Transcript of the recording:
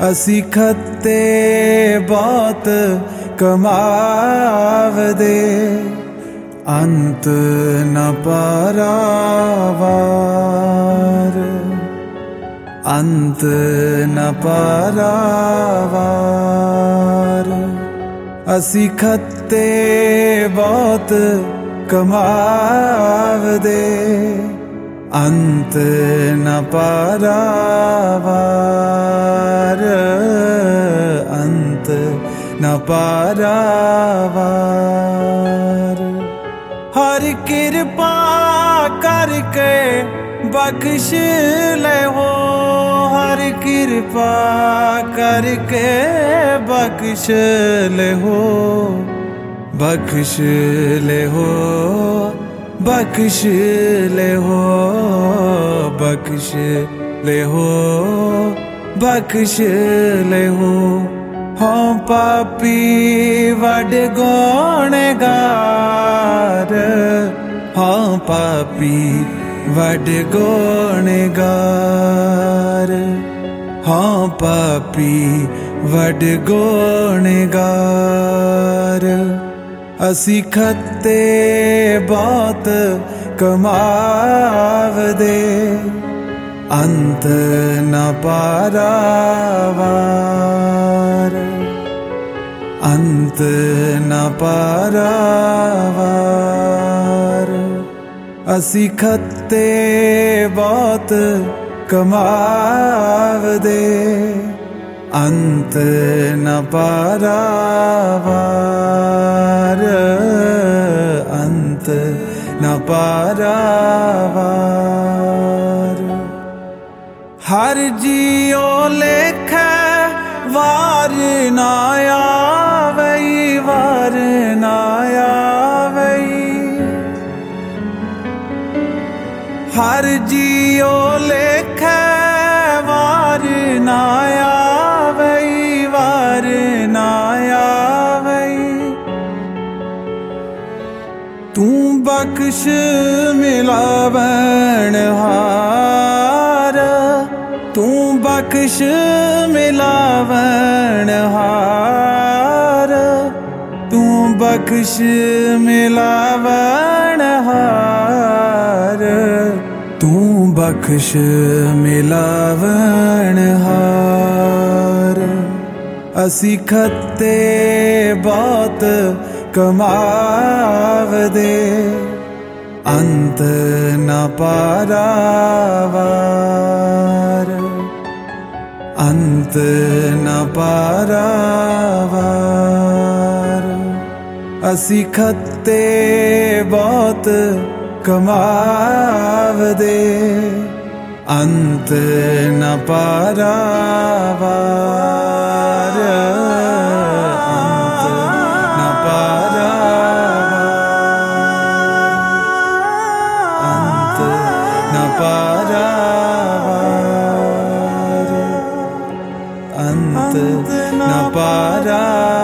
असी खत्ते बहुत कमावदे, अंत न पारावार, अंत न पारावार। असी खत्ते बहुत कमावदे, अंत न पारावार, अंत न पारावार। हर कृपा करके बख्श ले हो, हर कृपा करके बख्श ले हो, बख्श ले हो, बख्श ले हो, बख्श ले हो, बख्श ले हो। हाँ पापी वड गुनहगार, हाँ पापी वड गुनहगार, हाँ पापी वड गुनहगार। असी खत्ते बहुत कमावदे, अंत न पारावार, अंत न पारावार। असी खत्ते बहुत कमावदे, अंत न पारावार, अंत न पारावार। हर जियो लेखे वार ना आवई, वार ना आवई। हर जियो लेखे वार ना आवई, वार ना आवई। तू बख्श मिलावण हार, तू बख्श मिलावण हार, तू बख्श मिलावण हार, तू बख्श मिलावण हार। असी खत्ते बहुत कमावदे, अंत न पारावार, अंत न पारावार। असी खत्ते बहुत कमावदे, अंत न पारावार, अंत न पारावार, अंत न पारावार, अंत न पारावार।